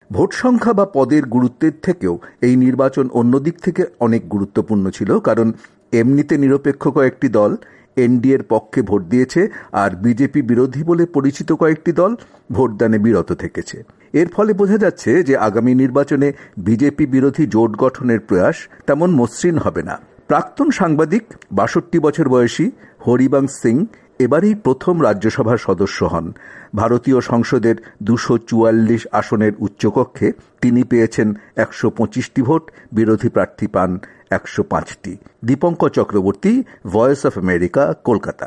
Vote সংখ্যা বা পদের গুরুত্বের থেকেও এই নির্বাচন অন্য দিক থেকে অনেক গুরুত্বপূর্ণ ছিল, কারণ এমনিতে নিরপেক্ষ কয়েকটি দল এনডিএর পক্ষে ভোট দিয়েছে আর বিজেপি বিরোধী বলে পরিচিত কয়েকটি দল ভোটদানে বিরত থেকেছে। এর ফলে বোঝা যাচ্ছে যে আগামী নির্বাচনে বিজেপি বিরোধী জোট গঠনের প্রয়াস তেমন মসৃণ হবে না। প্রাক্তন সাংবাদিক ৬২ বছর বয়সী হরিবংশ সিং এবারেই প্রথম রাজ্যসভার সদস্য হন। ভারতীয় সংসদের ২৪৪ আসনের উচ্চকক্ষে তিনি পেয়েছেন ১২৫টি ভোট, বিরোধী প্রার্থী পান ১০৫টি। Dipankar Chakraborty, voice of America, Kolkata.